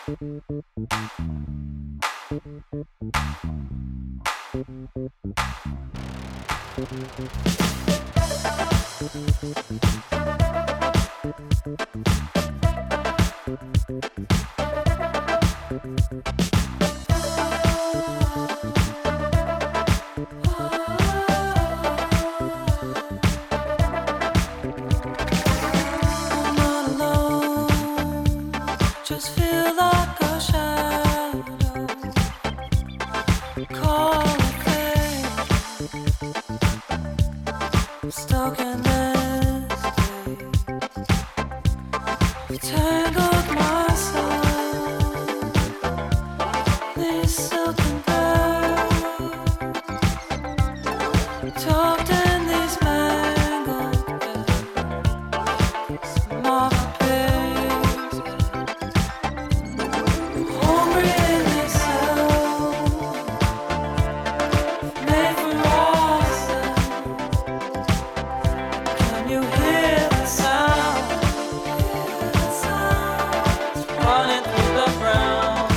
Just feel like a shadow, call it fate. I'm stuck in this day, tangled myself, these silken threads, tucked in these mangled beds, marble paved. Hungry in this cell, made for ourselves. Can you hear the sound? Running through the ground.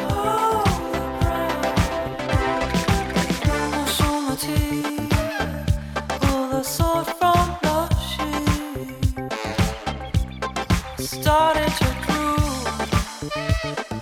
I'll show my teeth, pull the sword from the sheath. Started to drool.